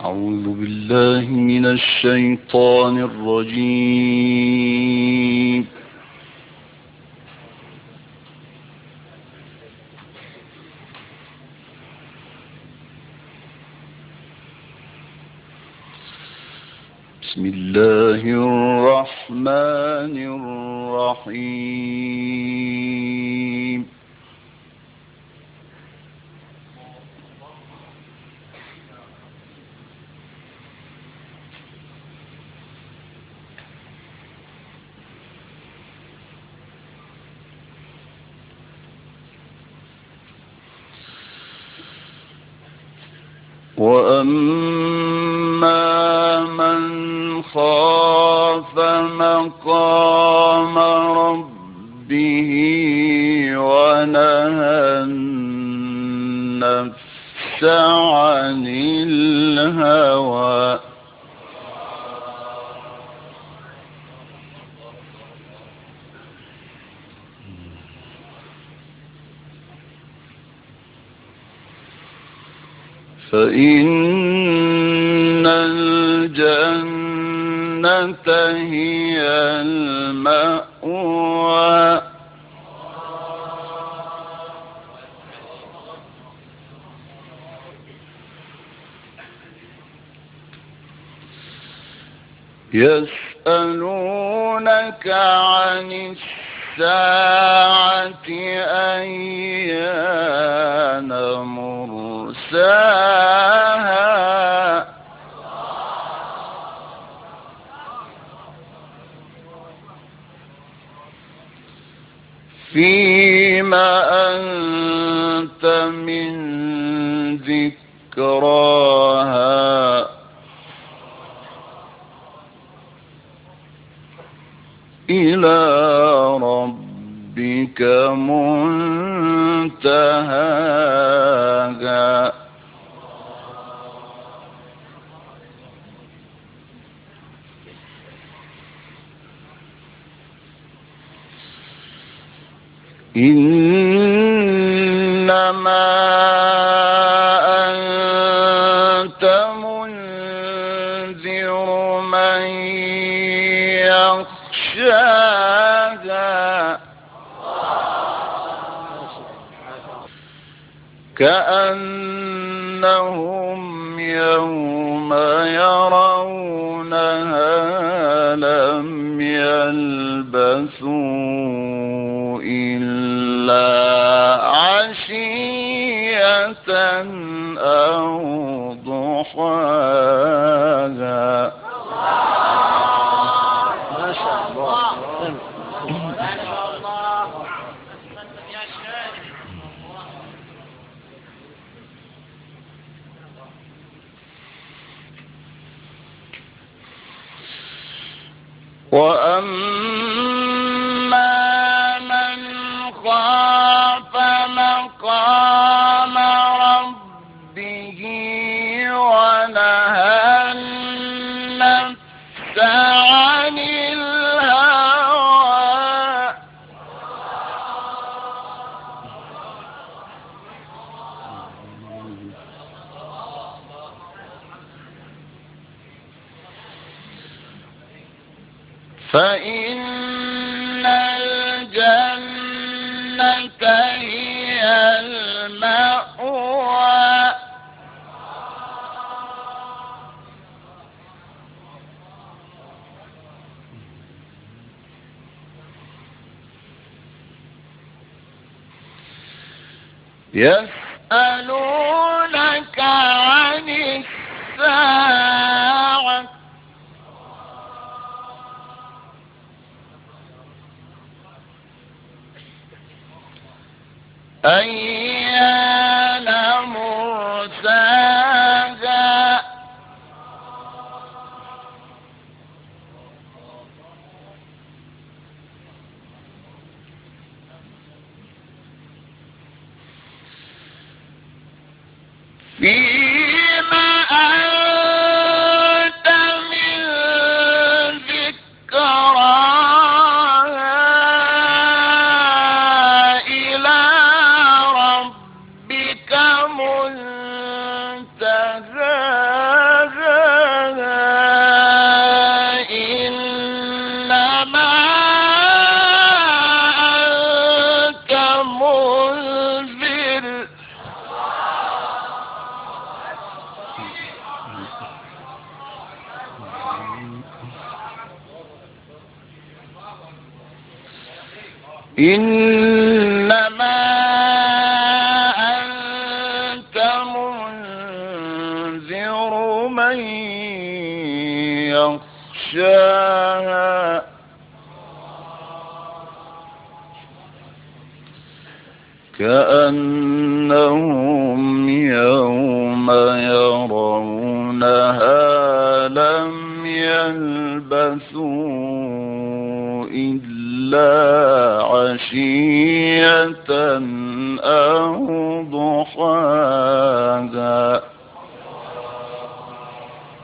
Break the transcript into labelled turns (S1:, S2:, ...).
S1: أعوذ بالله من الشيطان الرجيم. بسم الله الرحمن الرحيم. وأما من خاف مقام ربه ونهى النفس عن الهوى فإن الجنة هي المأوى. يسألونك عن الساعة أيان مرساها فيما أنت من ذكراها إلى ربك منتهاها. إنما أنت منذر من يخشاها كأنهم يوم يرونها لم يلبثوا إلا عشية أو ضحاها.
S2: ما شاء الله.
S1: وأما من خاف مقام ربه ونهى النفس عن الهوى فإن الجنة هي المأوى. يسألونك عن الساعة أيان مرساها فيما أنت من ذكراها إلى ربك منتهاها. إنما أنت منذر من يخشاها كأنهم يوم يرونها لم يلبثوا إلا عشية أو ضحاها